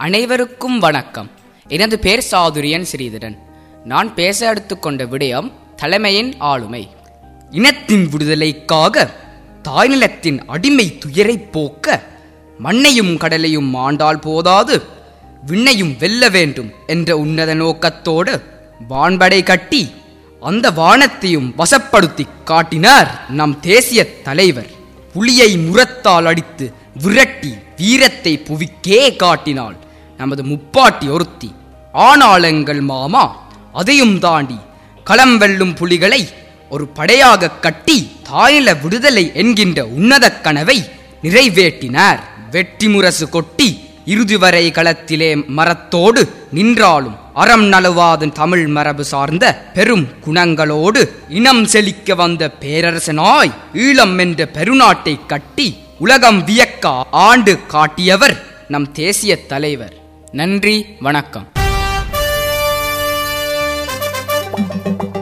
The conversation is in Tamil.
அனைவருக்கும் வணக்கம். எனது பேர் சாதுரியன் ஸ்ரீதரன். நான் பேச எடுத்துக்கொண்ட விடயம் தலைமையின் ஆளுமை. இனத்தின் விடுதலைக்காக தாய்நிலத்தின் அடிமை துயரை போக்க மண்ணையும் கடலையும் ஆண்டால் போதாது, விண்ணையும் வெல்ல வேண்டும் என்ற உன்னத நோக்கத்தோடு வான்படை கட்டி அந்த வானத்தையும் வசப்படுத்தி காட்டினார் நம் தேசிய தலைவர். புலியை முரத்தால் அடித்து விரட்டி வீரத்தை புவிக்கே காட்டினாள் நமது முப்பாட்டி ஒருத்தி. ஆனால் எங்கள் மாமா அதையும் தாண்டி களம் வெல்லும் புலிகளை ஒரு படையாக கட்டி தாயில விடுதலை என்கின்ற உன்னத கனவை நிறைவேற்றினார். வெற்றி முரசு கொட்டி இறுதி வரை களத்திலே மரத்தோடு நின்றாலும் அறம் நழுவாத தமிழ் மரபு சார்ந்த பெரும் குணங்களோடு இனம் செழிக்க வந்த பேரரசனாய் ஈழம் என்ற பெருநாட்டை கட்டி உலகம் வியக்க ஆண்டு காட்டியவர் நம் தேசிய தலைவர். நன்றி, வணக்கம்.